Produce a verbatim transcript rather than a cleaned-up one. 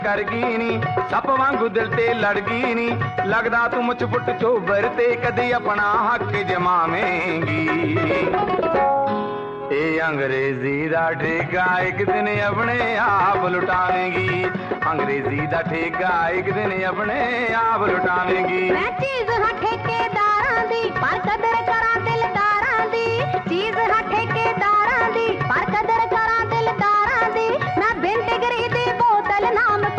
ਕਰ ਗਈ ਨੀ ਸੱਪ ਵਾਂਗੂ ਦਿਲ ਤੇ ਲੜ ਗਈ ਨੀ ਲੱਗਦਾ ਤੂੰ ਮੁੱਛ ਪੁੱਟ ਚੋਬਰ ਤੇ ਕਦੀ ਆਪਣਾ ਹੱਕ ਜਮਾਵੇਂਗੀ ਇਹ ਅੰਗਰੇਜ਼ੀ ਦਾ ਠੇਕਾ ਇੱਕ ਦਿਨ ਆਪਣੇ ਆਪ ਲੁਟਾਵੇਂਗੀ ਅੰਗਰੇਜ਼ੀ ਦਾ ਠੇਕਾ ਇੱਕ ਦਿਨ ਆਪਣੇ ਆਪ ਲੁਟਾਵੇਂਗੀ ਮੈਂ ਚੀਜ਼ ਹਾਂ ਠੇਕੇਦਾਰਾਂ ਦੀ ਪਰ ਕਦਰ ਕਰਾਂ